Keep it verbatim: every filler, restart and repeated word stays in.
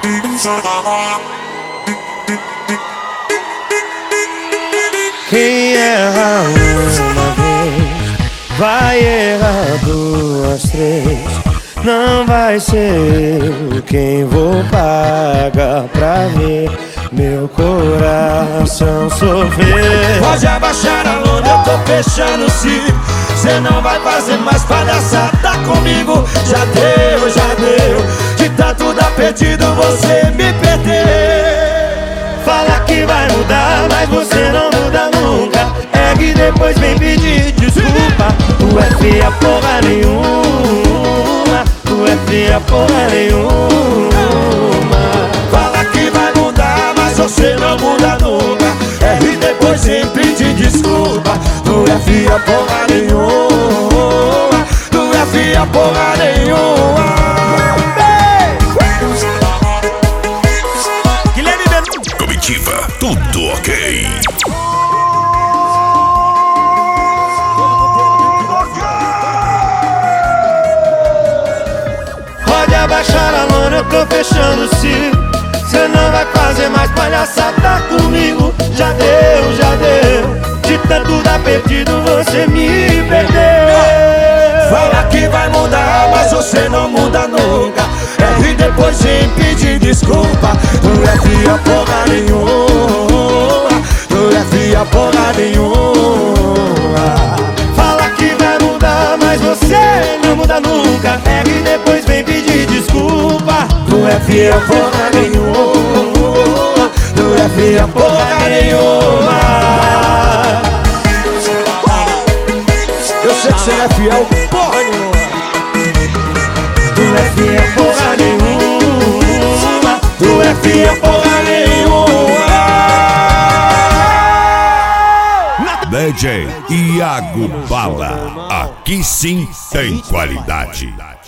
Quem erra uma vez vai errar duas, três. Não vai ser eu quem vou pagar pra ver meu coração sofrer. Pode abaixar a lona, eu tô fechando o ciclo. Cê não vai fazer mais palhaçada comigo. Já deu, já deu. De tanto dar perdido você me perdeu. Fala que vai mudar, mas você não muda nunca. É que depois vem pedir desculpa. Tu é feia porra nenhuma. Tu é feia porra nenhuma. Fala que vai mudar, mas você não muda nunca. É e depois vem pedir desculpa. Tu é feia porra nenhuma. Tu é feia porra nenhuma. Comitiva, tudo ok. Pode abaixar a lona, eu tô fechando o ciclo. Cê não vai fazer mais palhaçada comigo. Já deu, já deu. De tanto dar perdido você me perdeu. Fala que vai mudar, mas você não muda nunca. É e depois vem pedir desculpa. Tu é fia porra nenhuma. Tu é fia porra nenhuma. Fala que vai mudar, mas você não muda nunca. É e depois vem pedir desculpa. Tu é fia porra nenhuma. Tu é fia porra nenhuma. Eu sei que você é fiel porra nenhuma. Tu é fiel porra nenhuma. Tu é fiel porra nenhuma. D J Iago Bala, aqui sim tem qualidade.